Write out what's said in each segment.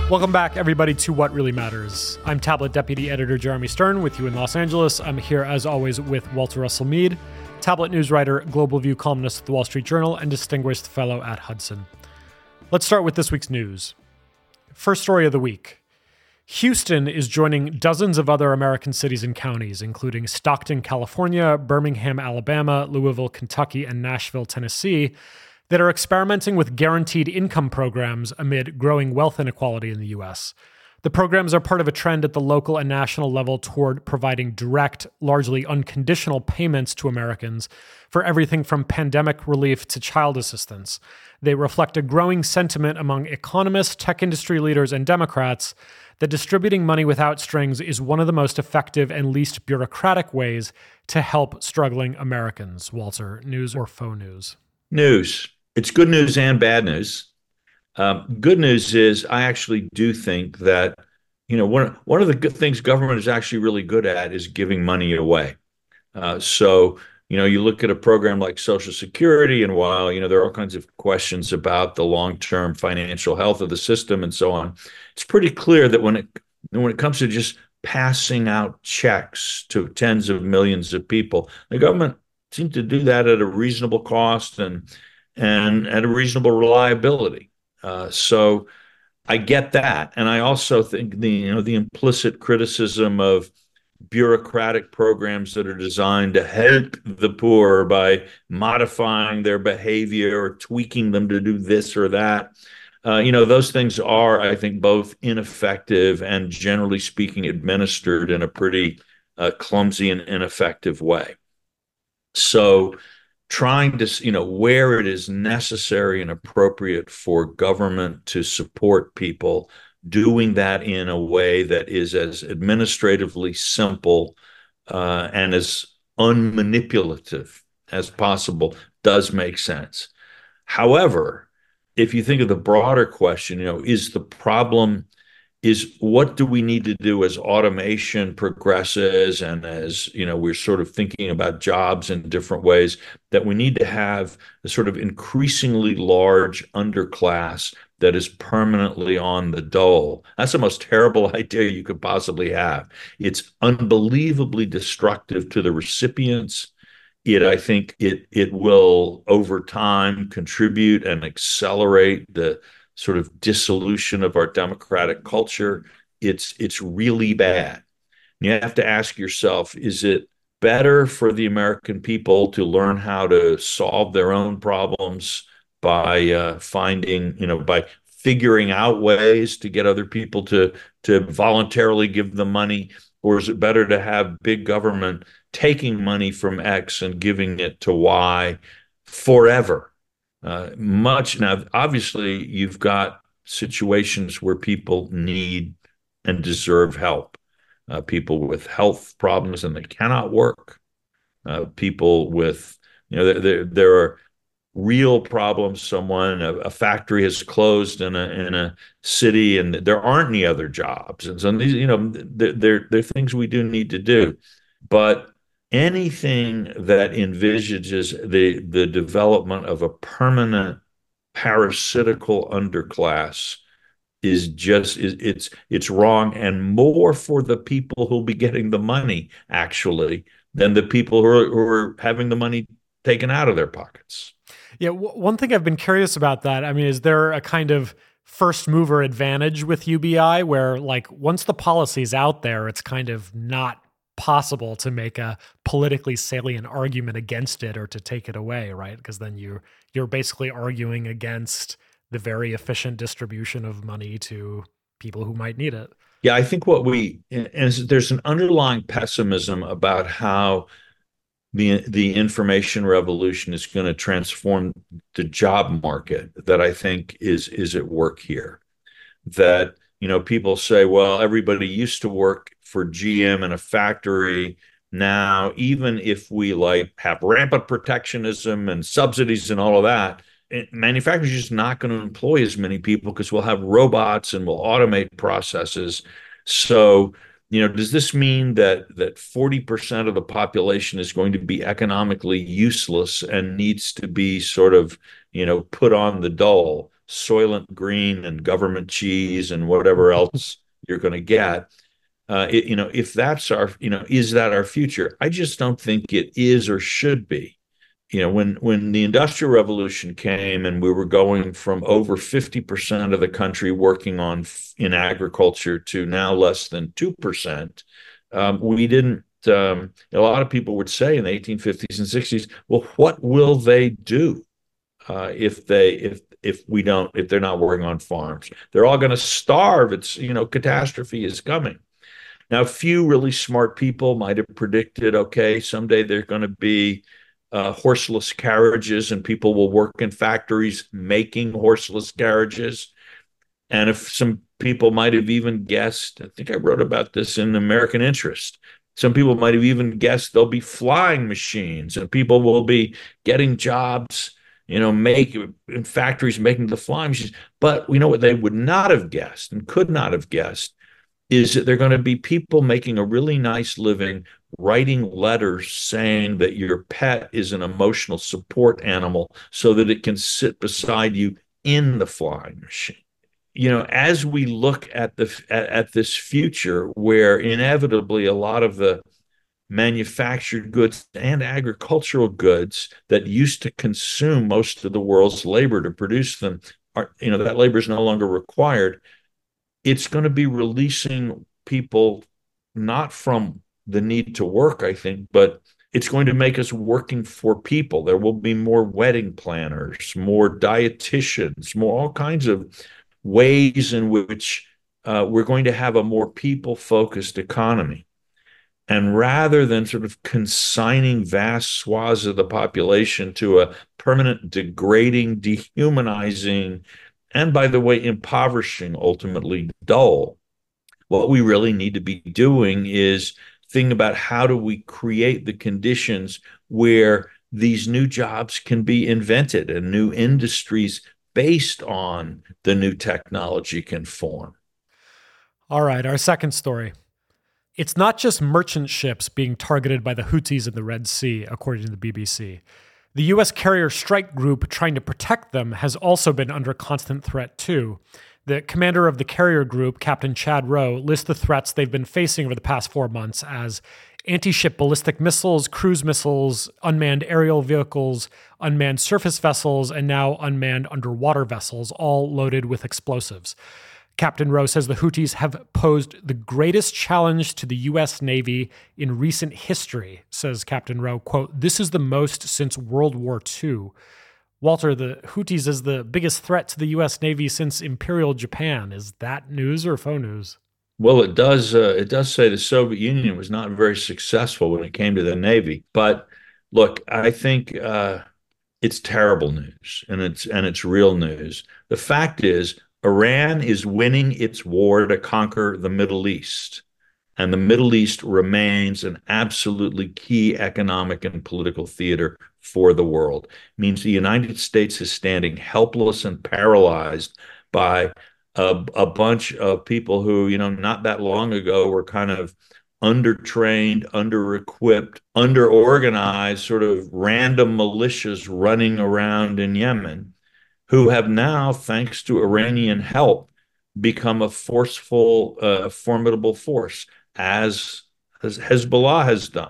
Welcome back, everybody, to What Really Matters. I'm Tablet Deputy Editor Jeremy Stern with you in Los Angeles. I'm here, as always, with Walter Russell Mead, Tablet news writer, Global View columnist at The Wall Street Journal, and distinguished fellow at Hudson. Let's start with this week's news. First story of the week. Houston is joining dozens of other American cities and counties, including Stockton, California, Birmingham, Alabama, Louisville, Kentucky, and Nashville, Tennessee, that are experimenting with guaranteed income programs amid growing wealth inequality in the U.S. The programs are part of a trend at the local and national level toward providing direct, largely unconditional payments to Americans for everything from pandemic relief to child assistance. They reflect a growing sentiment among economists, tech industry leaders, and Democrats that distributing money without strings is one of the most effective and least bureaucratic ways to help struggling Americans. Walter, news or faux news? News. It's good news and bad news. Good news is I actually do think that, one of the good things government is actually really good at is giving money away. So you look at a program like Social Security, and while, there are all kinds of questions about the long-term financial health of the system and so on, it's pretty clear that when it comes to just passing out checks to tens of millions of people, the government seems to do that at a reasonable cost and at a reasonable reliability. So I get that. And I also think the implicit criticism of bureaucratic programs that are designed to help the poor by modifying their behavior or tweaking them to do this or that. Those things are, I think, both ineffective and, generally speaking, administered in a pretty clumsy and ineffective way. So trying to, where it is necessary and appropriate for government to support people, doing that in a way that is as administratively simple and as unmanipulative as possible does make sense. However, if you think of the broader question, is what do we need to do as automation progresses and as, we're sort of thinking about jobs in different ways, that we need to have a sort of increasingly large underclass that is permanently on the dole. That's the most terrible idea you could possibly have. It's unbelievably destructive to the recipients. I think it will, over time, contribute and accelerate the sort of dissolution of our democratic culture. It's really bad. You have to ask yourself, is it better for the American people to learn how to solve their own problems by by figuring out ways to get other people to voluntarily give them money? Or is it better to have big government taking money from X and giving it to Y forever? Now, obviously, you've got situations where people need and deserve help. People with health problems and they cannot work. People with, there are real problems. A factory has closed in a city and there aren't any other jobs. And so these, they're things we do need to do. But anything that envisages the development of a permanent parasitical underclass it's wrong, and more for the people who'll be getting the money actually than the people who are having the money taken out of their pockets. Yeah, one thing I've been curious about that, is there a kind of first mover advantage with UBI where, like, once the policy's out there, it's kind of not possible to make a politically salient argument against it or to take it away, right? Because then you're basically arguing against the very efficient distribution of money to people who might need it. Yeah, I think there's an underlying pessimism about how the information revolution is going to transform the job market that I think is at work here. That, people say, well, everybody used to work for GM in a factory. Now, even if we have rampant protectionism and subsidies and all of that, manufacturers are just not going to employ as many people because we'll have robots and we'll automate processes. So, does this mean that 40% of the population is going to be economically useless and needs to be sort of, put on the dole? Soylent Green and government cheese and whatever else you're going to get. If that's is that our future? I just don't think it is or should be. When the Industrial Revolution came and we were going from over 50% of the country working in agriculture to now less than 2%, we didn't. A lot of people would say in the 1850s and 60s, well, what will they do if they're not working on farms? They're all going to starve. Catastrophe is coming. Now, a few really smart people might have predicted, okay, someday there's going to be horseless carriages and people will work in factories making horseless carriages. And if some people might have even guessed, I think I wrote about this in American Interest, some people might have even guessed there'll be flying machines and people will be getting jobs, in factories making the flying machines. But we know what they would not have guessed and could not have guessed is that there are going to be people making a really nice living writing letters saying that your pet is an emotional support animal so that it can sit beside you in the flying machine. As we look at this future where inevitably a lot of the manufactured goods and agricultural goods that used to consume most of the world's labor to produce them that labor is no longer required, it's going to be releasing people not from the need to work, I think, but it's going to make us working for people. There will be more wedding planners, more dietitians, more all kinds of ways in which we're going to have a more people-focused economy. And rather than sort of consigning vast swaths of the population to a permanent degrading, dehumanizing, and by the way, impoverishing, ultimately dull, what we really need to be doing is think about how do we create the conditions where these new jobs can be invented and new industries based on the new technology can form. All right, our second story. It's not just merchant ships being targeted by the Houthis in the Red Sea, according to the BBC. The U.S. carrier strike group trying to protect them has also been under constant threat too. The commander of the carrier group, Captain Chad Rowe, lists the threats they've been facing over the past 4 months as anti-ship ballistic missiles, cruise missiles, unmanned aerial vehicles, unmanned surface vessels, and now unmanned underwater vessels, all loaded with explosives. Captain Rowe says the Houthis have posed the greatest challenge to the U.S. Navy in recent history, says Captain Rowe, quote, "This is the most since World War II." Walter, the Houthis is the biggest threat to the U.S. Navy since Imperial Japan. Is that news or faux news? Well, it does say the Soviet Union was not very successful when it came to the Navy. But look, I think it's terrible news, and it's real news. The fact is, Iran is winning its war to conquer the Middle East, and the Middle East remains an absolutely key economic and political theater for the world. It means the United States is standing helpless and paralyzed by a bunch of people who, not that long ago were kind of undertrained, under-equipped, under-organized, sort of random militias running around in Yemen, who have now, thanks to Iranian help, become a forceful, formidable force, as Hezbollah has done.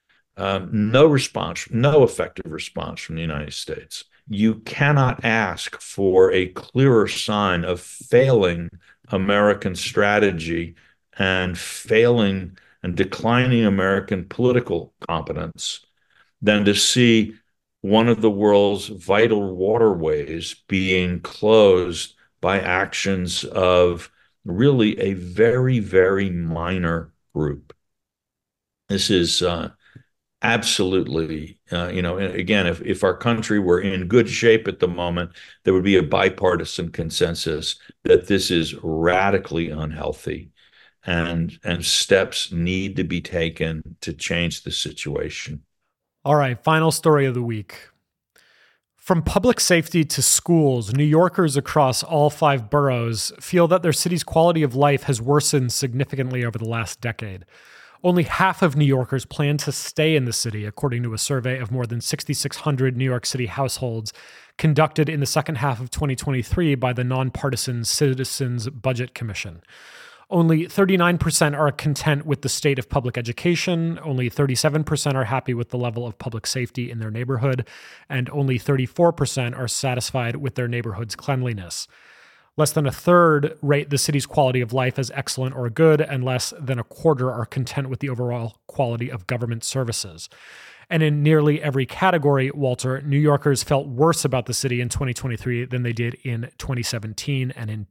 No effective response from the United States. You cannot ask for a clearer sign of failing American strategy and failing and declining American political competence than to see one of the world's vital waterways being closed by actions of really a very, very minor group. This is absolutely, again, if our country were in good shape at the moment, there would be a bipartisan consensus that this is radically unhealthy and steps need to be taken to change the situation. All right, final story of the week. From public safety to schools, New Yorkers across all 5 boroughs feel that their city's quality of life has worsened significantly over the last decade. Only half of New Yorkers plan to stay in the city, according to a survey of more than 6,600 New York City households conducted in the second half of 2023 by the nonpartisan Citizens Budget Commission. Only 39% are content with the state of public education, only 37% are happy with the level of public safety in their neighborhood, and only 34% are satisfied with their neighborhood's cleanliness. Less than a third rate the city's quality of life as excellent or good, and less than a quarter are content with the overall quality of government services. And in nearly every category, Walter, New Yorkers felt worse about the city in 2023 than they did in 2017 and in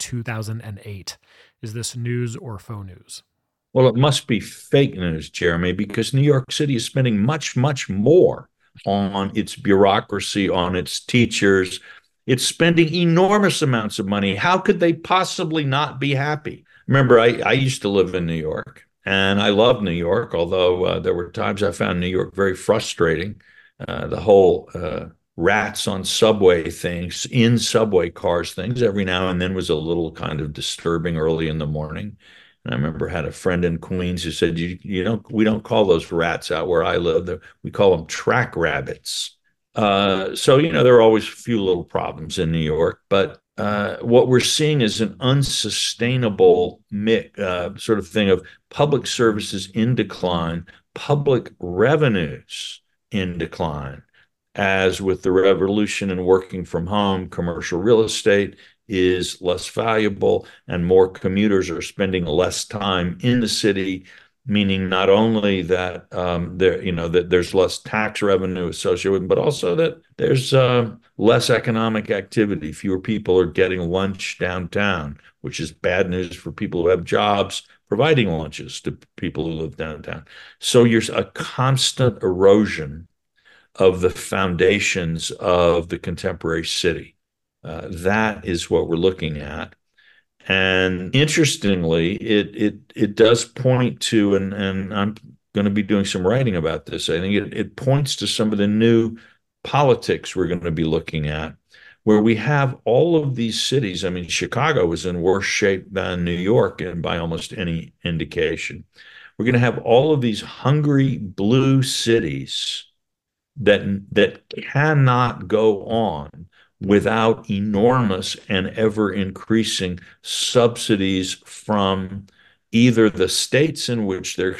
2008. Is this news or faux news? Well, it must be fake news, Jeremy, because New York City is spending much, much more on its bureaucracy, on its teachers. It's spending enormous amounts of money. How could they possibly not be happy? Remember, I used to live in New York, and I love New York, although there were times I found New York very frustrating. The whole rats on subway things, in subway cars things, every now and then was a little kind of disturbing early in the morning. And I remember I had a friend in Queens who said, we don't call those rats out where I live. We call them track rabbits. So, there are always a few little problems in New York, but what we're seeing is an unsustainable sort of thing of public services in decline, public revenues in decline. As with the revolution in working from home, commercial real estate is less valuable, and more commuters are spending less time in the city, meaning not only that that there's less tax revenue associated with it, but also that there's less economic activity. Fewer people are getting lunch downtown, which is bad news for people who have jobs providing lunches to people who live downtown. So there's a constant erosion of the foundations of the contemporary city. That is what we're looking at. And interestingly, it does point to, and I'm going to be doing some writing about this, I think it points to some of the new politics we're going to be looking at, where we have all of these cities. I mean, Chicago was in worse shape than New York, and by almost any indication. We're going to have all of these hungry blue cities that cannot go on without enormous and ever increasing subsidies from either the states in which they're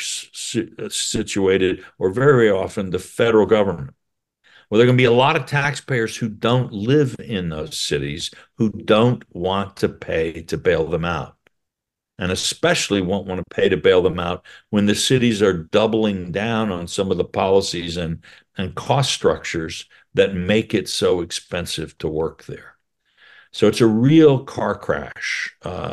situated or very often the federal government. Well, there are going to be a lot of taxpayers who don't live in those cities, who don't want to pay to bail them out, and especially won't want to pay to bail them out when the cities are doubling down on some of the policies and cost structures that make it so expensive to work there. So it's a real car crash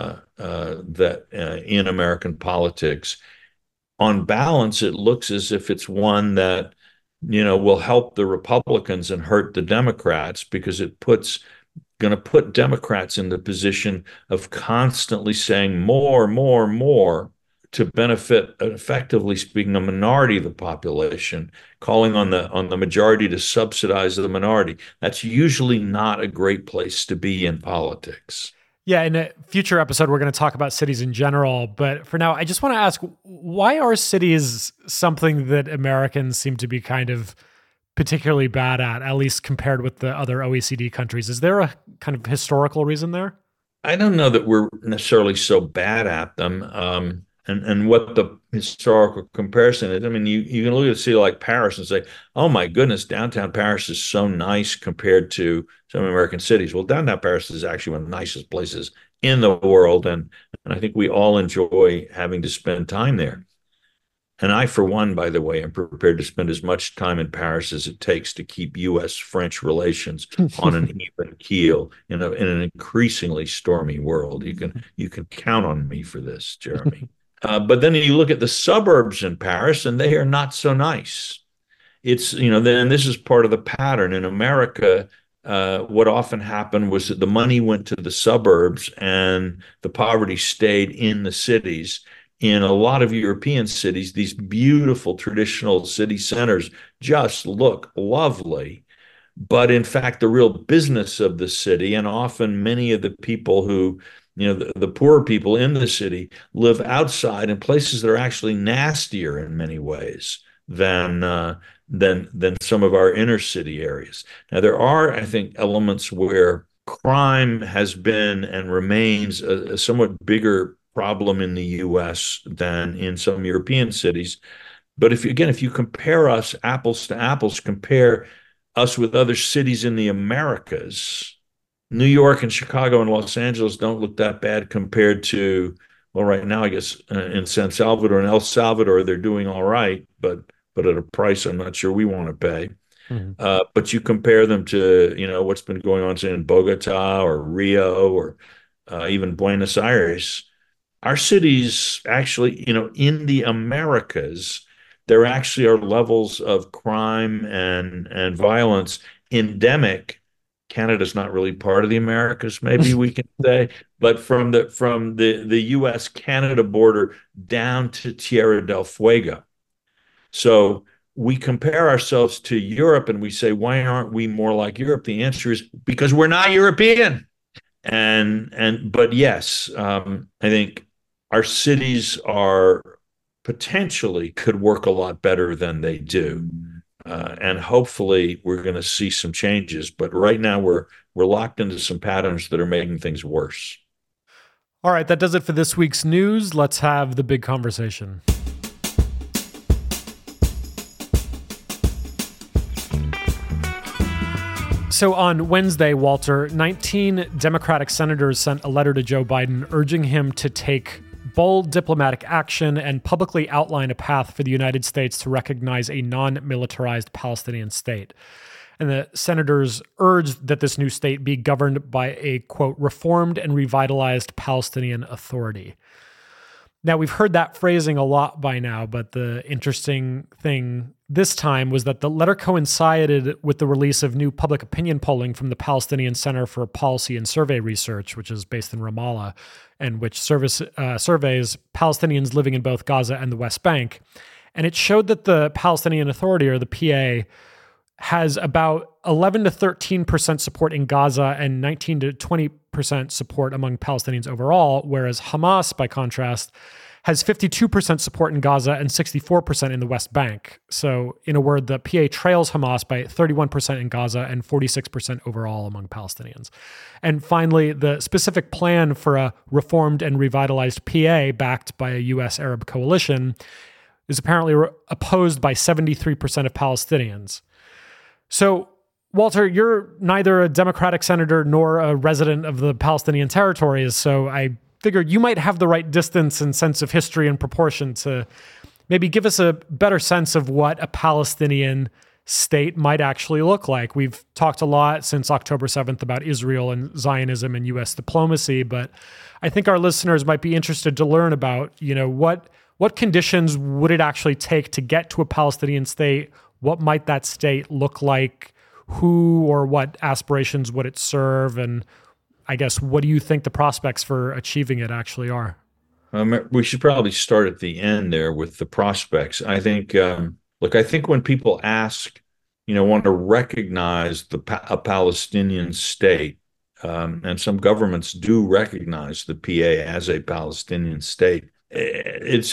in American politics. On balance, it looks as if it's one that will help the Republicans and hurt the Democrats, because going to put Democrats in the position of constantly saying more, more, more to benefit, effectively speaking, a minority of the population, calling on the majority to subsidize the minority. That's usually not a great place to be in politics. Yeah, in a future episode, we're going to talk about cities in general. But for now, I just want to ask, why are cities something that Americans seem to be kind of particularly bad at least compared with the other OECD countries? Is there a kind of historical reason there? I don't know that we're necessarily so bad at them. And what the historical comparison is. I mean, you can look at a city like Paris and say, oh my goodness, downtown Paris is so nice compared to some American cities. Well, downtown Paris is actually one of the nicest places in the world. And I think we all enjoy having to spend time there. And I, for one, by the way, am prepared to spend as much time in Paris as it takes to keep U.S.-French relations on an even keel in an increasingly stormy world. You can count on me for this, Jeremy. But then you look at the suburbs in Paris, and they are not so nice. It's, then this is part of the pattern. In America, what often happened was that the money went to the suburbs and the poverty stayed in the cities. In a lot of European cities, these beautiful traditional city centers just look lovely. But in fact, the real business of the city, and often many of the people who, the poorer people in the city, live outside in places that are actually nastier in many ways than than some of our inner city areas. Now, there are, I think, elements where crime has been and remains a somewhat bigger problem in the U.S. than in some European cities. But if you compare us apples to apples, compare us with other cities in the Americas, New York and Chicago and Los Angeles don't look that bad compared to, well, right now, I guess in San Salvador and El Salvador, they're doing all right, but at a price I'm not sure we want to pay. Mm-hmm. But you compare them to, what's been going on, say, in Bogota or Rio or even Buenos Aires. Our cities actually, in the Americas, there actually are levels of crime and violence endemic. Canada's not really part of the Americas, maybe we can say, but from the U.S. Canada border down to Tierra del Fuego. So we compare ourselves to Europe and we say, why aren't we more like Europe? The answer is because we're not European. But yes, I think our cities are potentially could work a lot better than they do. And hopefully we're going to see some changes. But right now we're locked into some patterns that are making things worse. All right, that does it for this week's news. Let's have the big conversation. So on Wednesday, Walter, 19 Democratic senators sent a letter to Joe Biden urging him to take bold diplomatic action and publicly outline a path for the United States to recognize a non-militarized Palestinian state. And the senators urged that this new state be governed by a, quote, reformed and revitalized Palestinian Authority. Now, we've heard that phrasing a lot by now, but the interesting thing this time was that the letter coincided with the release of new public opinion polling from the Palestinian Center for Policy and Survey Research, which is based in Ramallah, and which surveys Palestinians living in both Gaza and the West Bank. And it showed that the Palestinian Authority, or the PA, has about 11 to 13% support in Gaza and 19 to 20% support among Palestinians overall, whereas Hamas, by contrast, has 52% support in Gaza and 64% in the West Bank. So, in a word, the PA trails Hamas by 31% in Gaza and 46% overall among Palestinians. And finally, the specific plan for a reformed and revitalized PA backed by a U.S. Arab coalition is apparently opposed by 73% of Palestinians. So, Walter, you're neither a Democratic senator nor a resident of the Palestinian territories, so I figured you might have the right distance and sense of history and proportion to maybe give us a better sense of what a Palestinian state might actually look like. We've talked a lot since October 7th about Israel and Zionism and U.S. diplomacy, but I think our listeners might be interested to learn about, what conditions would it actually take to get to a Palestinian state? What might that state look like? Who or what aspirations would it serve? And I guess, what do you think the prospects for achieving it actually are? We should probably start at the end there with the prospects. I think, I think when people ask, want to recognize a Palestinian state, and some governments do recognize the PA as a Palestinian state, it's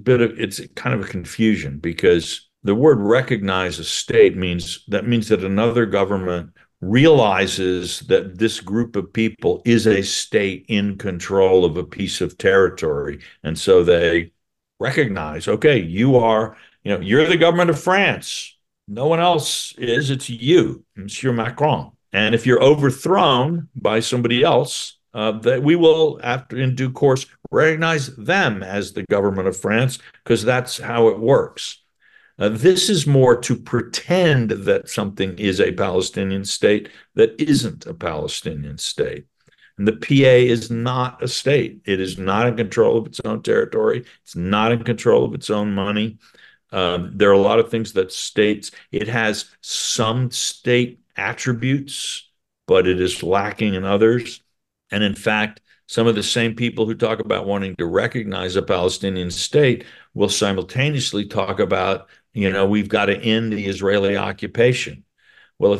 kind of a confusion, because the word recognize a state means that another government realizes that this group of people is a state in control of a piece of territory. And so they recognize, okay, you're the government of France. No one else is. It's you, Monsieur Macron. And if you're overthrown by somebody else, that we will, in due course, recognize them as the government of France, because that's how it works. This is more to pretend that something is a Palestinian state that isn't a Palestinian state. And the PA is not a state. It is not in control of its own territory. It's not in control of its own money. There are a lot of things that it has some state attributes, but it is lacking in others. And in fact, some of the same people who talk about wanting to recognize a Palestinian state will simultaneously talk about, we've got to end the Israeli occupation. Well,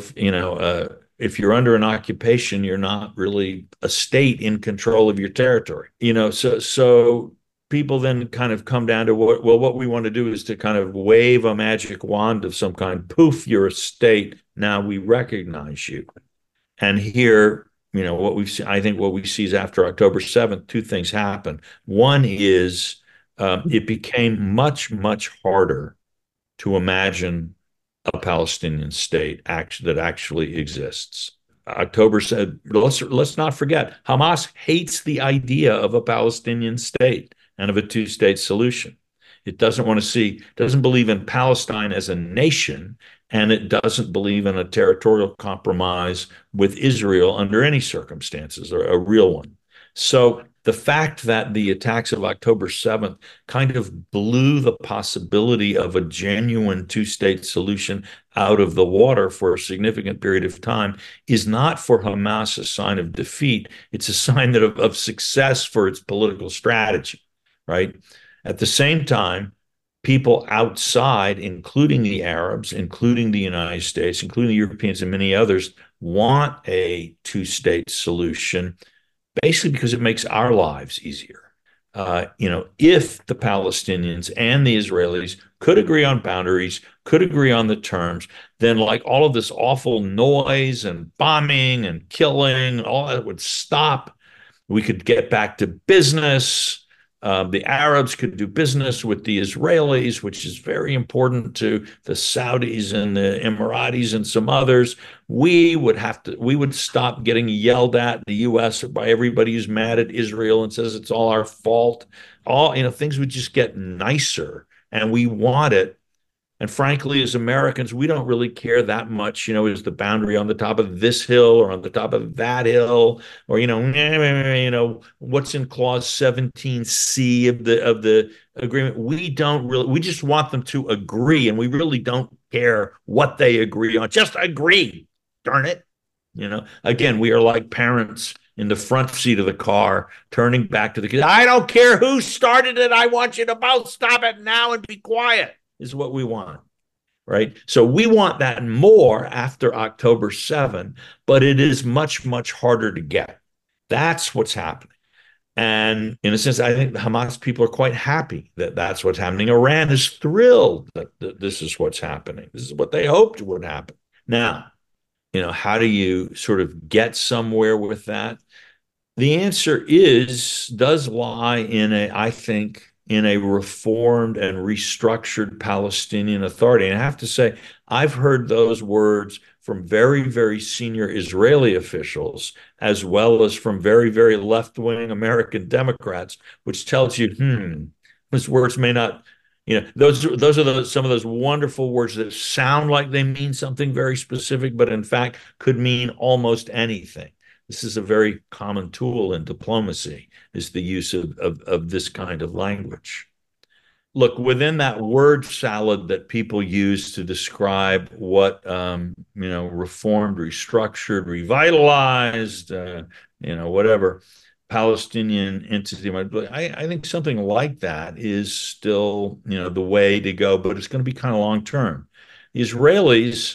if you're under an occupation, you're not really a state in control of your territory. So people then kind of come down to what we want to do is to kind of wave a magic wand of some kind. Poof, you're a state. Now we recognize you. And here, what we've seen, I think what we see is after October 7th, two things happen. One is it became much, much harder to imagine a Palestinian state that actually exists. October said, let's not forget, Hamas hates the idea of a Palestinian state and of a two-state solution. It doesn't believe in Palestine as a nation, and it doesn't believe in a territorial compromise with Israel under any circumstances, or a real one. So the fact that the attacks of October 7th kind of blew the possibility of a genuine two-state solution out of the water for a significant period of time is not for Hamas a sign of defeat. It's a sign of success for its political strategy, right? At the same time, people outside, including the Arabs, including the United States, including the Europeans and many others, want a two-state solution, basically because it makes our lives easier. If the Palestinians and the Israelis could agree on boundaries, could agree on the terms, then like all of this awful noise and bombing and killing, all that would stop. We could get back to business. The Arabs could do business with the Israelis, which is very important to the Saudis and the Emiratis and some others. We would stop getting yelled at in the U.S. by everybody who's mad at Israel and says it's all our fault. Things would just get nicer, and we want it. And frankly, as Americans, we don't really care that much, is the boundary on the top of this hill or on the top of that hill, or, what's in clause 17C of the agreement. We just want them to agree, and we really don't care what they agree on. Just agree, darn it. Again, we are like parents in the front seat of the car, turning back to the kids. I don't care who started it. I want you to both stop it now and be quiet. Is what we want, right? So we want that more after October 7th, but it is much, much harder to get. That's what's happening. And in a sense, I think the Hamas people are quite happy that that's what's happening. Iran is thrilled that this is what's happening. This is what they hoped would happen. Now, how do you sort of get somewhere with that? The answer does lie in a reformed and restructured Palestinian Authority. And I have to say, I've heard those words from very, very senior Israeli officials, as well as from very, very left-wing American Democrats, which tells you, those words may not, those are some of those wonderful words that sound like they mean something very specific, but in fact could mean almost anything. This is a very common tool in diplomacy, is the use of this kind of language. Look, within that word salad that people use to describe what, reformed, restructured, revitalized, whatever Palestinian entity might be, I think something like that is still, the way to go, but it's going to be kind of long term. The Israelis,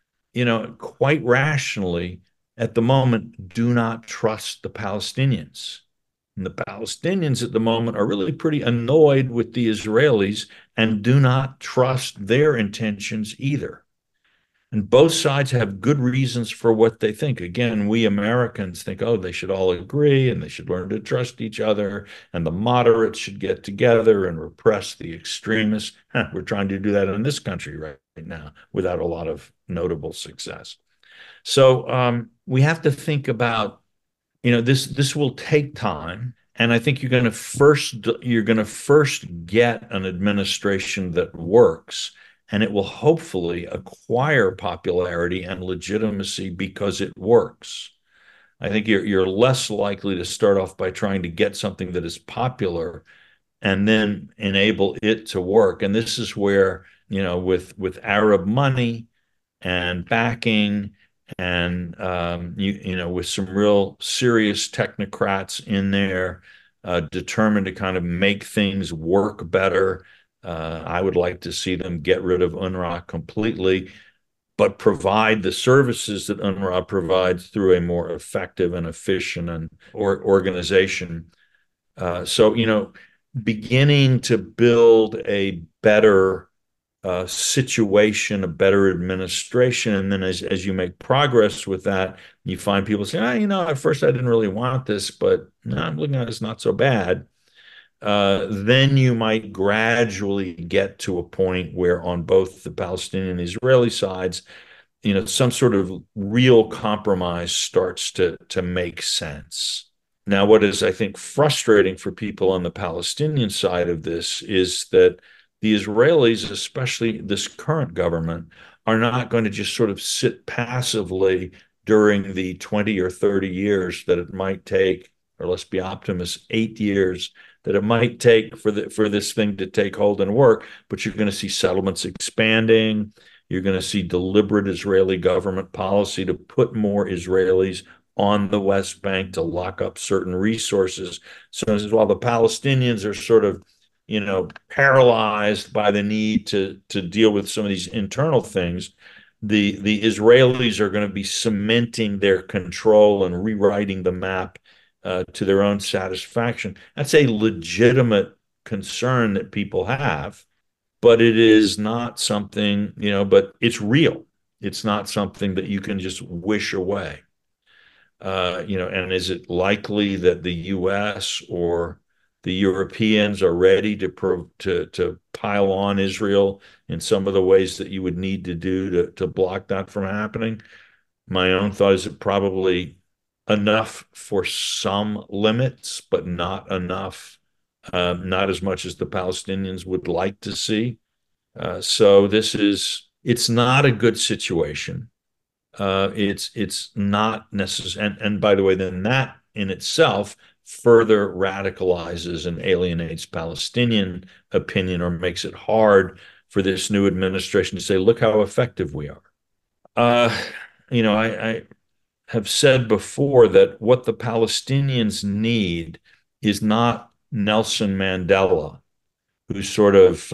quite rationally, at the moment, do not trust the Palestinians. And the Palestinians at the moment are really pretty annoyed with the Israelis and do not trust their intentions either. And both sides have good reasons for what they think. Again, we Americans think, they should all agree and they should learn to trust each other, and the moderates should get together and repress the extremists. We're trying to do that in this country right now without a lot of notable success. So we have to think about, this will take time, and I think you're going to first get an administration that works, and it will hopefully acquire popularity and legitimacy because it works. I think you're less likely to start off by trying to get something that is popular and then enable it to work. And this is where, with Arab money and backing, and with some real serious technocrats in there, determined to kind of make things work better. I would like to see them get rid of UNRWA completely, but provide the services that UNRWA provides through a more effective and efficient organization. So beginning to build a better situation, a better administration. And then as you make progress with that, you find people saying, at first I didn't really want this, but now I'm looking at it as not so bad. Then you might gradually get to a point where on both the Palestinian and Israeli sides, some sort of real compromise starts to make sense. Now, what is, I think, frustrating for people on the Palestinian side of this is that the Israelis, especially this current government, are not going to just sort of sit passively during the 20 or 30 years that it might take, or let's be optimists, 8 years that it might take for this thing to take hold and work. But you're going to see settlements expanding. You're going to see deliberate Israeli government policy to put more Israelis on the West Bank to lock up certain resources. So while the Palestinians are sort of, paralyzed by the need to deal with some of these internal things, the Israelis are going to be cementing their control and rewriting the map to their own satisfaction. That's a legitimate concern that people have, but it is not something, but it's real. It's not something that you can just wish away. And is it likely that the U.S. or the Europeans are ready to pile on Israel in some of the ways that you would need to do to block that from happening? My own thought is it probably enough for some limits, but not enough, not as much as the Palestinians would like to see. So it's not a good situation. It's not necessary. And by the way, then that in itself further radicalizes and alienates Palestinian opinion or makes it hard for this new administration to say, look how effective we are. I have said before that what the Palestinians need is not Nelson Mandela, who sort of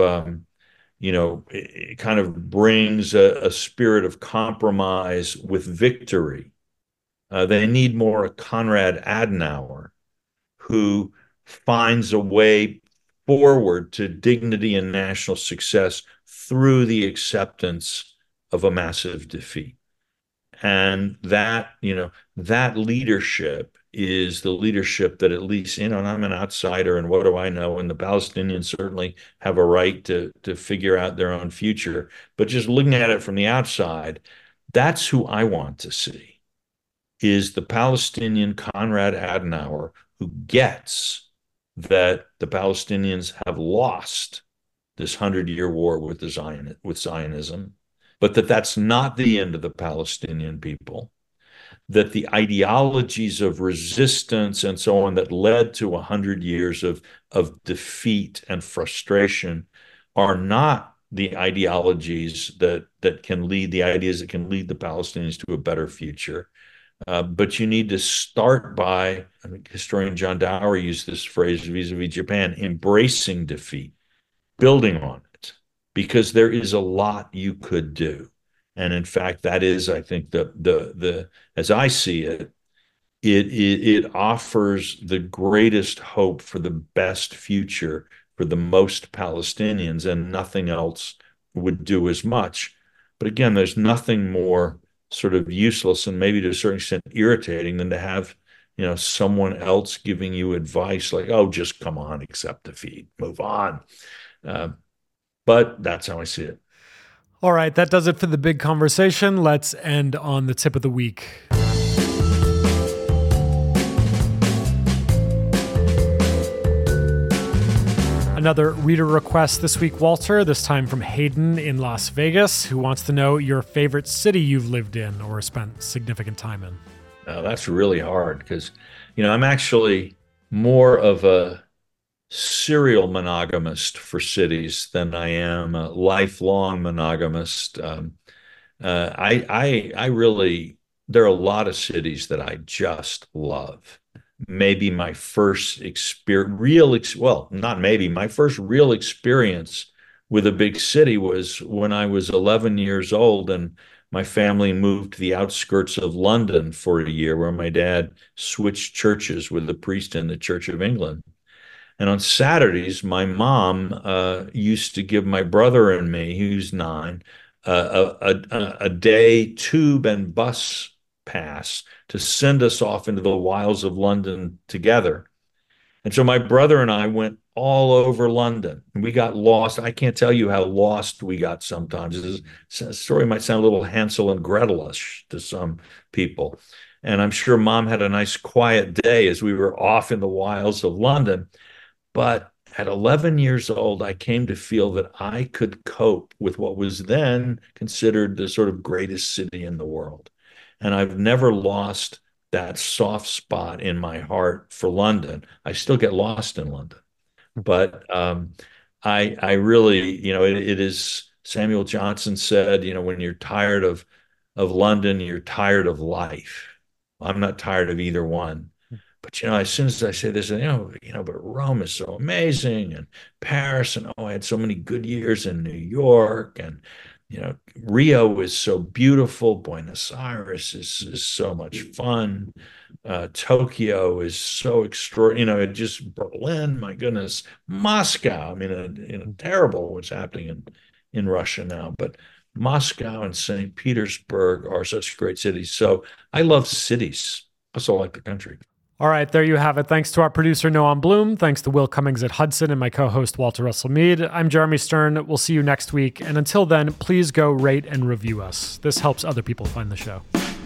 it kind of brings a spirit of compromise with victory. They need more a Konrad Adenauer, who finds a way forward to dignity and national success through the acceptance of a massive defeat. And that leadership is the leadership that at least, and I'm an outsider and what do I know? And the Palestinians certainly have a right to figure out their own future. But just looking at it from the outside, that's who I want to see, is the Palestinian Konrad Adenauer who gets that the Palestinians have lost this 100-year war with Zionism, but that's not the end of the Palestinian people, that the ideologies of resistance and so on that led to 100 years of defeat and frustration are not the ideologies that can lead the ideas that can lead the Palestinians to a better future. But you need to start by, I think historian John Dower used this phrase vis-a-vis Japan, embracing defeat, building on it, because there is a lot you could do. And in fact, that is, I think, the as I see it, it offers the greatest hope for the best future for the most Palestinians, and nothing else would do as much. But again, there's nothing more sort of useless and maybe to a certain extent irritating than to have someone else giving you advice like, oh, just come on, accept defeat, move on. But that's how I see it. All right, that does it for the big conversation. Let's end on the tip of the week. Another reader request this week, Walter, this time from Hayden in Las Vegas, who wants to know your favorite city you've lived in or spent significant time in. Now, that's really hard because, I'm actually more of a serial monogamist for cities than I am a lifelong monogamist. I really, there are a lot of cities that I just love. Maybe my first my first real experience with a big city was when I was 11 years old and my family moved to the outskirts of London for a year, where my dad switched churches with the priest in the Church of England. And on Saturdays, my mom used to give my brother and me, who's 9, a day tube and bus pass to send us off into the wilds of London together. And so my brother and I went all over London. We got lost. I can't tell you how lost we got sometimes. This story might sound a little Hansel and Gretel-ish to some people. And I'm sure mom had a nice quiet day as we were off in the wilds of London. But at 11 years old, I came to feel that I could cope with what was then considered the sort of greatest city in the world. And I've never lost that soft spot in my heart for London. I still get lost in London, but I really, it is, Samuel Johnson said, when you're tired of London, you're tired of life. I'm not tired of either one. But as soon as I say this, but Rome is so amazing, and Paris, and I had so many good years in New York, and Rio is so beautiful. Buenos Aires is so much fun. Tokyo is so extraordinary. Just Berlin, my goodness. Moscow. I mean, terrible what's happening in Russia now, but Moscow and St. Petersburg are such great cities. So I love cities. I also like the country. All right, there you have it. Thanks to our producer, Noam Bloom. Thanks to Will Cummings at Hudson and my co-host, Walter Russell Mead. I'm Jeremy Stern. We'll see you next week. And until then, please go rate and review us. This helps other people find the show.